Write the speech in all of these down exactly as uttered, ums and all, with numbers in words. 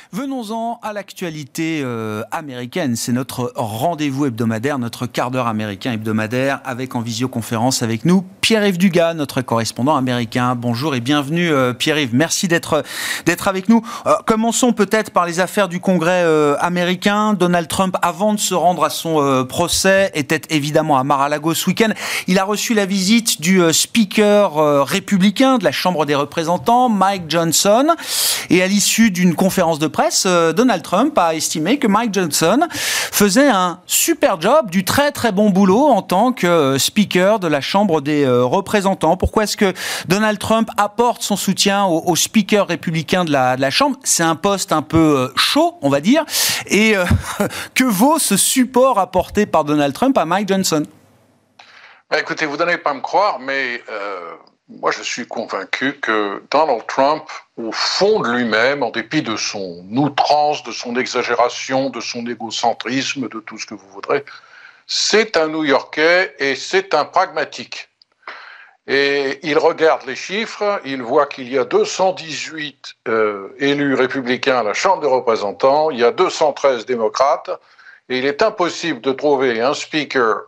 Venons-en à l'actualité euh, américaine. C'est notre rendez-vous hebdomadaire, notre quart d'heure américain hebdomadaire, avec en visioconférence avec nous Pierre-Yves Dugas, notre correspondant américain. Bonjour et bienvenue euh, Pierre-Yves. Merci d'être d'être avec nous. Euh, commençons peut-être par les affaires du Congrès euh, américain. Donald Trump, avant de se rendre à son euh, procès, était évidemment à Mar-a-Lago ce week-end. Il a reçu la visite du euh, speaker euh, républicain de la Chambre des représentants, Mike Johnson. Et à l'issue d'une conférence de presse, euh, Donald Trump a estimé que Mike Johnson faisait un super job, du très très bon boulot en tant que euh, speaker de la Chambre des euh, représentants. Pourquoi est-ce que Donald Trump apporte son soutien au, au speaker républicain de la, de la Chambre? C'est un poste un peu euh, chaud, on va dire. Et euh, que vaut ce support apporté par Donald Trump à Mike Johnson? Ben écoutez, vous n'allez pas me croire, mais euh, moi je suis convaincu que Donald Trump, au fond de lui-même, en dépit de son outrance, de son exagération, de son égocentrisme, de tout ce que vous voudrez, c'est un New-Yorkais et c'est un pragmatique. Et il regarde les chiffres, il voit qu'il y a deux cent dix-huit euh, élus républicains à la Chambre des représentants, il y a deux cent treize démocrates, et il est impossible de trouver un speaker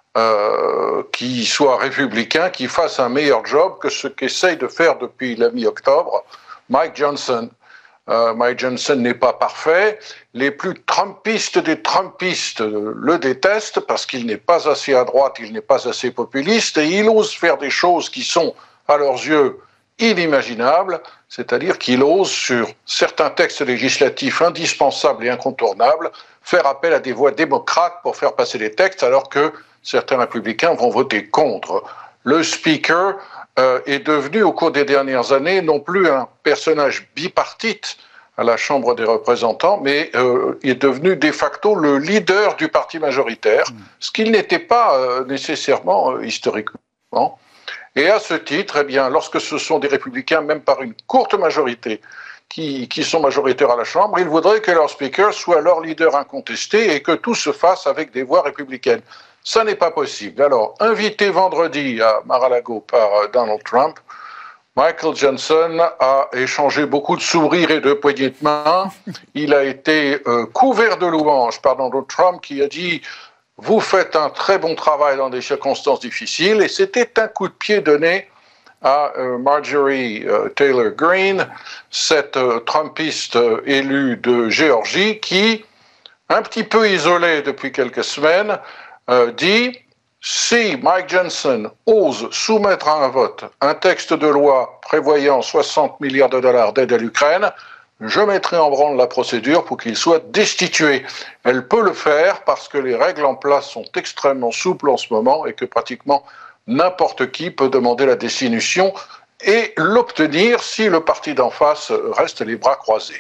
euh, qui soit républicain, qui fasse un meilleur job que ce qu'essaye de faire depuis la mi-octobre Mike Johnson. Euh, Mike Johnson n'est pas parfait. Les plus Trumpistes des Trumpistes le détestent parce qu'il n'est pas assez à droite, il n'est pas assez populiste et il ose faire des choses qui sont, à leurs yeux, inimaginables, c'est-à-dire qu'il ose, sur certains textes législatifs indispensables et incontournables, faire appel à des voix démocrates pour faire passer les textes alors que certains républicains vont voter contre. Le speaker euh, est devenu, au cours des dernières années, non plus un personnage bipartite à la Chambre des représentants, mais euh, il est devenu de facto le leader du parti majoritaire, ce qu'il n'était pas euh, nécessairement euh, historiquement. Et à ce titre, eh bien, lorsque ce sont des républicains, même par une courte majorité, qui, qui sont majoritaires à la Chambre, ils voudraient que leur speaker soit leur leader incontesté et que tout se fasse avec des voix républicaines. Ça n'est pas possible. Alors, invité vendredi à Mar-a-Lago par Donald Trump, Michael Johnson a échangé beaucoup de sourires et de poignées de main. Il a été euh, couvert de louanges par Donald Trump qui a dit « Vous faites un très bon travail dans des circonstances difficiles » et c'était un coup de pied donné à euh, Marjorie euh, Taylor Greene, cette euh, Trumpiste euh, élue de Géorgie qui, un petit peu isolée depuis quelques semaines, euh, dit « Si Mike Johnson ose soumettre à un vote un texte de loi prévoyant soixante milliards de dollars d'aide à l'Ukraine, je mettrai en branle la procédure pour qu'il soit destitué. » Elle peut le faire parce que les règles en place sont extrêmement souples en ce moment et que pratiquement n'importe qui peut demander la destitution et l'obtenir si le parti d'en face reste les bras croisés.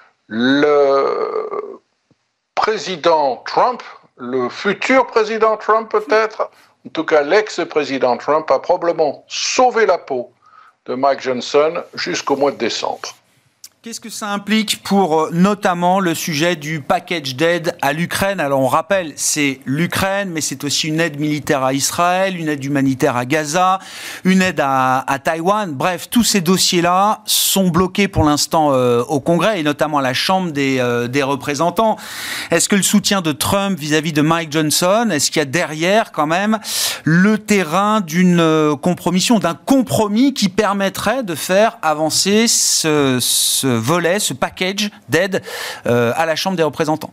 Le président Trump, le futur président Trump peut-être, en tout cas l'ex-président Trump, a probablement sauvé la peau de Mike Johnson jusqu'au mois de décembre. Qu'est-ce que ça implique pour notamment le sujet du package d'aide à l'Ukraine? Alors on rappelle, c'est l'Ukraine, mais c'est aussi une aide militaire à Israël, une aide humanitaire à Gaza, une aide à, à Taïwan. Bref, tous ces dossiers-là sont bloqués pour l'instant euh, au Congrès et notamment à la Chambre des, euh, des représentants. Est-ce que le soutien de Trump vis-à-vis de Mike Johnson, est-ce qu'il y a derrière quand même le terrain d'une euh, compromission, d'un compromis qui permettrait de faire avancer ce, ce volet, ce package d'aide euh, à la Chambre des représentants?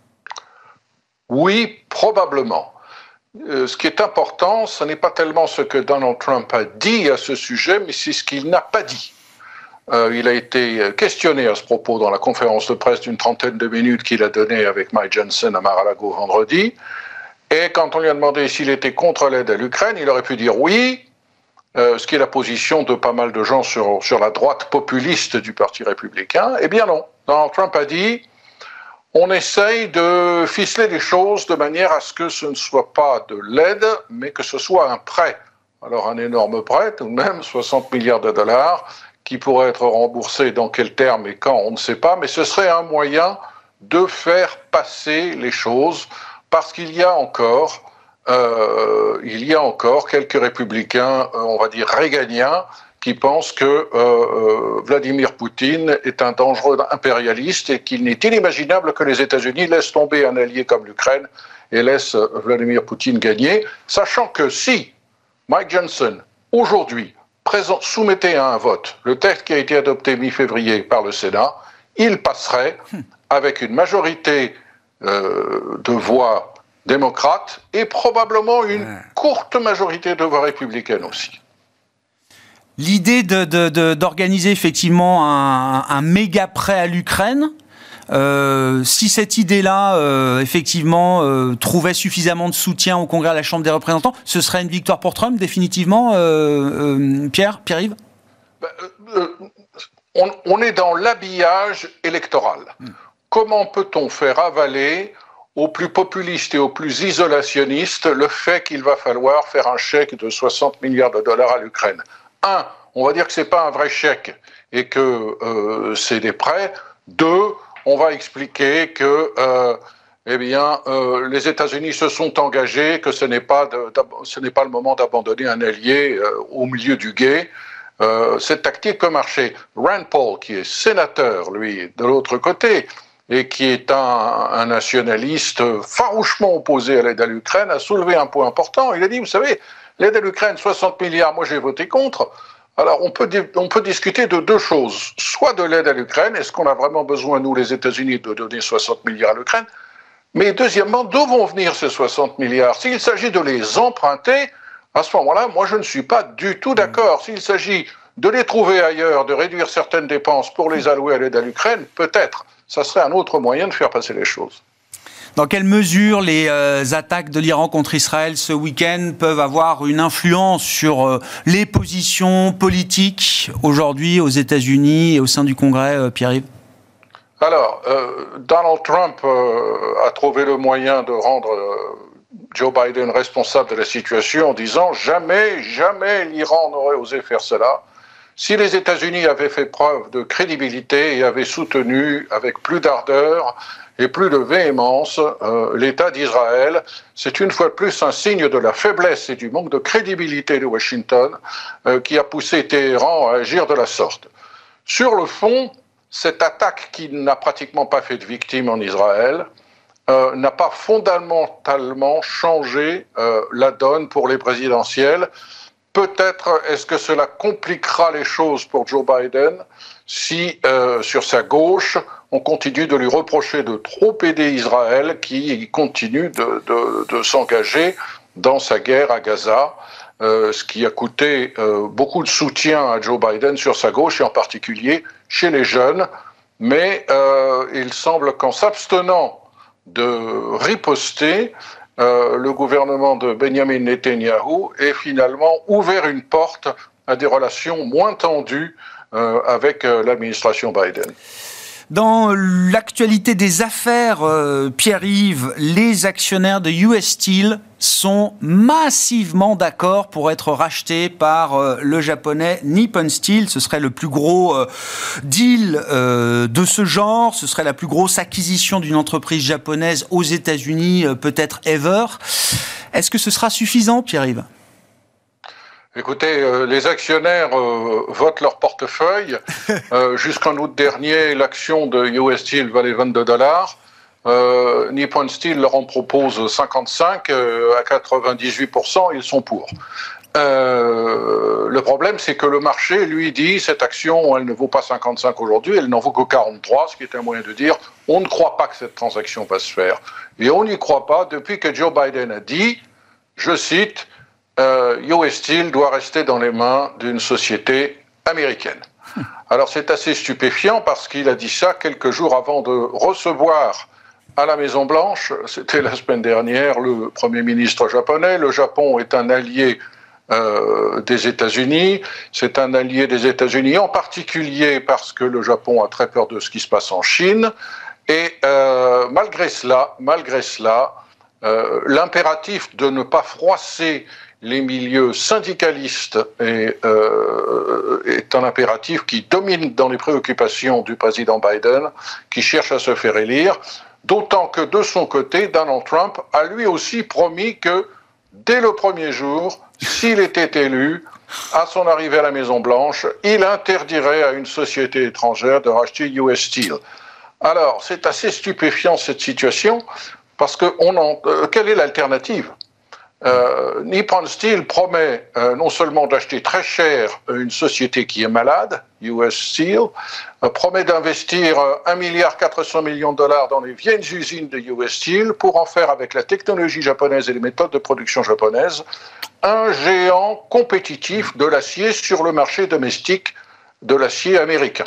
Oui, probablement. Euh, ce qui est important, ce n'est pas tellement ce que Donald Trump a dit à ce sujet, mais c'est ce qu'il n'a pas dit. Euh, il a été questionné à ce propos dans la conférence de presse d'une trentaine de minutes qu'il a donnée avec Mike Johnson à Mar-a-Lago vendredi. Et quand on lui a demandé s'il était contre l'aide à l'Ukraine, il aurait pu dire oui, Euh, ce qui est la position de pas mal de gens sur, sur la droite populiste du Parti républicain. Eh bien non, Donald Trump a dit on essaye de ficeler les choses de manière à ce que ce ne soit pas de l'aide, mais que ce soit un prêt. Alors un énorme prêt, tout de même, soixante milliards de dollars, qui pourrait être remboursé dans quel terme et quand, on ne sait pas, mais ce serait un moyen de faire passer les choses, parce qu'il y a encore... Euh, il y a encore quelques républicains, euh, on va dire réganiens, qui pense que euh, euh, Vladimir Poutine est un dangereux impérialiste et qu'il n'est inimaginable que les États-Unis laissent tomber un allié comme l'Ukraine et laissent Vladimir Poutine gagner, sachant que si Mike Johnson, aujourd'hui, présent, soumettait à un vote le texte qui a été adopté mi-février par le Sénat, il passerait avec une majorité euh, de voix démocrates et probablement une ouais. courte majorité de voix républicaines aussi. L'idée de, de, de, d'organiser effectivement un, un méga prêt à l'Ukraine, euh, si cette idée-là, euh, effectivement, euh, trouvait suffisamment de soutien au Congrès à la Chambre des représentants, ce serait une victoire pour Trump, définitivement, euh, euh, Pierre, Pierre-Yves ? ben, euh, on, on est dans l'habillage électoral. Hmm. Comment peut-on faire avaler aux plus populistes et aux plus isolationnistes le fait qu'il va falloir faire un chèque de soixante milliards de dollars à l'Ukraine ? Un, on va dire que ce n'est pas un vrai chèque et que euh, c'est des prêts. Deux, on va expliquer que euh, eh bien, euh, les États-Unis se sont engagés, que ce n'est pas, de, ce n'est pas le moment d'abandonner un allié euh, au milieu du gué. Euh, cette tactique peut marcher. Rand Paul, qui est sénateur, lui, de l'autre côté, et qui est un, un nationaliste farouchement opposé à l'aide à l'Ukraine, a soulevé un point important. Il a dit, vous savez, l'aide à l'Ukraine, soixante milliards, moi j'ai voté contre. Alors on peut, on peut discuter de deux choses. Soit de l'aide à l'Ukraine, est-ce qu'on a vraiment besoin, nous les États-Unis, de donner soixante milliards à l'Ukraine ? Mais deuxièmement, d'où vont venir ces soixante milliards ? S'il s'agit de les emprunter, à ce moment-là, moi je ne suis pas du tout d'accord. S'il s'agit de les trouver ailleurs, de réduire certaines dépenses pour les allouer à l'aide à l'Ukraine, peut-être. Ça serait un autre moyen de faire passer les choses. Dans quelle mesure les euh, attaques de l'Iran contre Israël ce week-end peuvent avoir une influence sur euh, les positions politiques aujourd'hui aux États-Unis et au sein du Congrès, euh, Pierre-Yves ? Alors, euh, Donald Trump euh, a trouvé le moyen de rendre euh, Joe Biden responsable de la situation en disant « Jamais, jamais l'Iran n'aurait osé faire cela ». Si les États-Unis avaient fait preuve de crédibilité et avaient soutenu avec plus d'ardeur et plus de véhémence euh, l'État d'Israël, c'est une fois de plus un signe de la faiblesse et du manque de crédibilité de Washington euh, qui a poussé Téhéran à agir de la sorte. Sur le fond, cette attaque qui n'a pratiquement pas fait de victimes en Israël euh, n'a pas fondamentalement changé euh, la donne pour les présidentielles. Peut-être est-ce que cela compliquera les choses pour Joe Biden si, euh, sur sa gauche, on continue de lui reprocher de trop aider Israël qui continue de, de, de s'engager dans sa guerre à Gaza, euh, ce qui a coûté euh, beaucoup de soutien à Joe Biden sur sa gauche et en particulier chez les jeunes. Mais euh, il semble qu'en s'abstenant de riposter, Euh, le gouvernement de Benjamin Netanyahou ait finalement ouvert une porte à des relations moins tendues euh, avec euh, l'administration Biden. Dans l'actualité des affaires, euh, Pierre-Yves, les actionnaires de U S Steel sont massivement d'accord pour être rachetés par euh, le japonais Nippon Steel. Ce serait le plus gros euh, deal euh, de ce genre. Ce serait la plus grosse acquisition d'une entreprise japonaise aux États-Unis, euh, peut-être ever. Est-ce que ce sera suffisant, Pierre-Yves ? Écoutez, euh, les actionnaires euh, votent leur portefeuille. Euh, jusqu'en août dernier, l'action de U S Steel valait vingt-deux dollars. Euh, Nippon Steel leur en propose cinquante-cinq, euh, à quatre-vingt-dix-huit pour cent, ils sont pour. Euh, le problème, c'est que le marché, lui, dit cette action, elle ne vaut pas cinquante-cinq aujourd'hui, elle n'en vaut que quarante-trois, ce qui est un moyen de dire on ne croit pas que cette transaction va se faire. Et on n'y croit pas depuis que Joe Biden a dit, je cite, Euh, U S Steel doit rester dans les mains d'une société américaine. Alors c'est assez stupéfiant parce qu'il a dit ça quelques jours avant de recevoir à la Maison-Blanche, c'était la semaine dernière, le Premier ministre japonais. Le Japon est un allié euh, des États-Unis, c'est un allié des États-Unis en particulier parce que le Japon a très peur de ce qui se passe en Chine. Et euh, malgré cela, malgré cela, euh, l'impératif de ne pas froisser les milieux syndicalistes est, euh, est un impératif qui domine dans les préoccupations du président Biden, qui cherche à se faire élire, d'autant que de son côté, Donald Trump a lui aussi promis que, dès le premier jour, s'il était élu, à son arrivée à la Maison-Blanche, il interdirait à une société étrangère de racheter U S Steel. Alors, c'est assez stupéfiant cette situation, parce que on en, euh, quelle est l'alternative ? Euh, Nippon Steel promet euh, non seulement d'acheter très cher une société qui est malade, U S Steel, euh, promet d'investir euh, un milliard quatre cents millions de dollars dans les vieilles usines de U S Steel pour en faire, avec la technologie japonaise et les méthodes de production japonaises, un géant compétitif de l'acier sur le marché domestique de l'acier américain.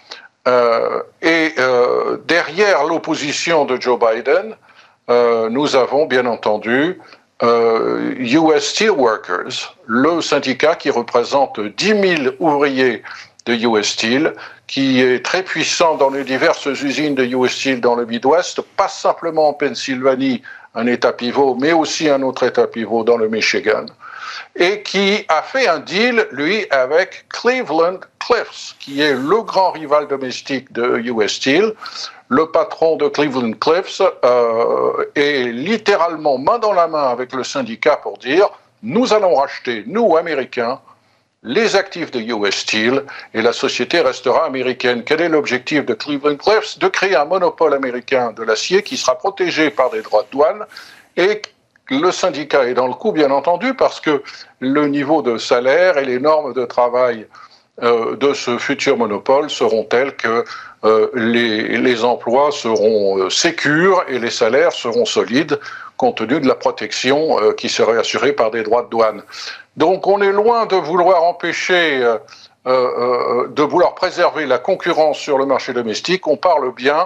Euh, et euh, derrière l'opposition de Joe Biden, euh, nous avons bien entendu Euh, U S Steelworkers, le syndicat qui représente dix mille ouvriers de U S Steel, qui est très puissant dans les diverses usines de U S Steel dans le Midwest, pas simplement en Pennsylvanie, un État pivot, mais aussi un autre État pivot dans le Michigan, et qui a fait un deal, lui, avec Cleveland-Cliffs, qui est le grand rival domestique de U S Steel. Le patron de Cleveland-Cliffs euh, est littéralement main dans la main avec le syndicat pour dire « Nous allons racheter, nous, Américains, les actifs de U S Steel et la société restera américaine. » Quel est l'objectif de Cleveland-Cliffs ? De créer un monopole américain de l'acier qui sera protégé par des droits de douane, et le syndicat est dans le coup, bien entendu, parce que le niveau de salaire et les normes de travail euh, de ce futur monopole seront tels que euh, les, les emplois seront euh, sécures et les salaires seront solides, compte tenu de la protection euh, qui serait assurée par des droits de douane. Donc on est loin de vouloir empêcher, euh, euh, de vouloir préserver la concurrence sur le marché domestique. On parle bien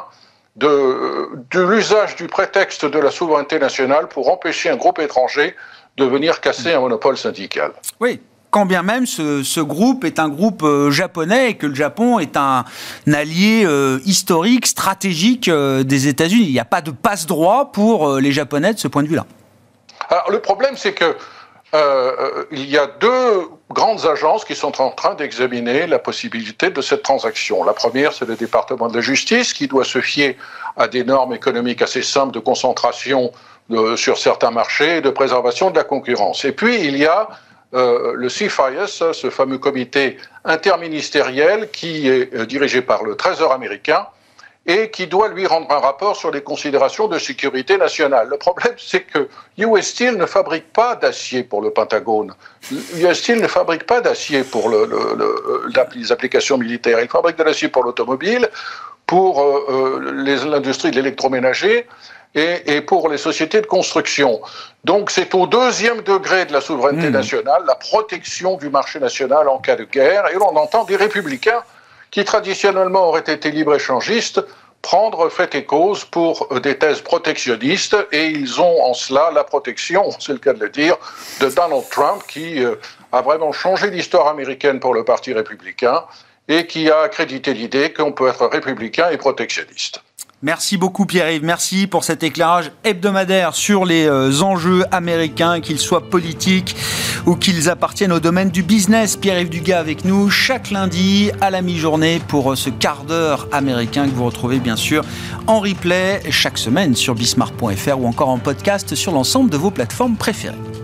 de, de l'usage du prétexte de la souveraineté nationale pour empêcher un groupe étranger de venir casser un monopole syndical. Oui. Quand bien même ce, ce groupe est un groupe euh, japonais et que le Japon est un, un allié euh, historique, stratégique euh, des États-Unis. Il n'y a pas de passe-droit pour euh, les Japonais de ce point de vue-là. Alors le problème, c'est que euh, il y a deux grandes agences qui sont en train d'examiner la possibilité de cette transaction. La première, c'est le département de la justice, qui doit se fier à des normes économiques assez simples de concentration de, sur certains marchés et de préservation de la concurrence. Et puis il y a Euh, le C F I S, ce fameux comité interministériel qui est euh, dirigé par le Trésor américain et qui doit lui rendre un rapport sur les considérations de sécurité nationale. Le problème, c'est que U S Steel ne fabrique pas d'acier pour le Pentagone. U S Steel ne fabrique pas d'acier pour le, le, le, les applications militaires. Il fabrique de l'acier pour l'automobile, pour euh, les, l'industrie de l'électroménager, Et, et pour les sociétés de construction. Donc c'est au deuxième degré de la souveraineté mmh. nationale, la protection du marché national en cas de guerre, et l'on entend des républicains qui traditionnellement auraient été libre-échangistes prendre fait et cause pour des thèses protectionnistes, et ils ont en cela la protection, c'est le cas de le dire, de Donald Trump, qui euh, a vraiment changé l'histoire américaine pour le Parti républicain et qui a accrédité l'idée qu'on peut être républicain et protectionniste. Merci beaucoup Pierre-Yves, merci pour cet éclairage hebdomadaire sur les euh, enjeux américains, qu'ils soient politiques ou qu'ils appartiennent au domaine du business. Pierre-Yves Dugas avec nous chaque lundi à la mi-journée pour euh, ce quart d'heure américain que vous retrouvez bien sûr en replay chaque semaine sur bismart point f r ou encore en podcast sur l'ensemble de vos plateformes préférées.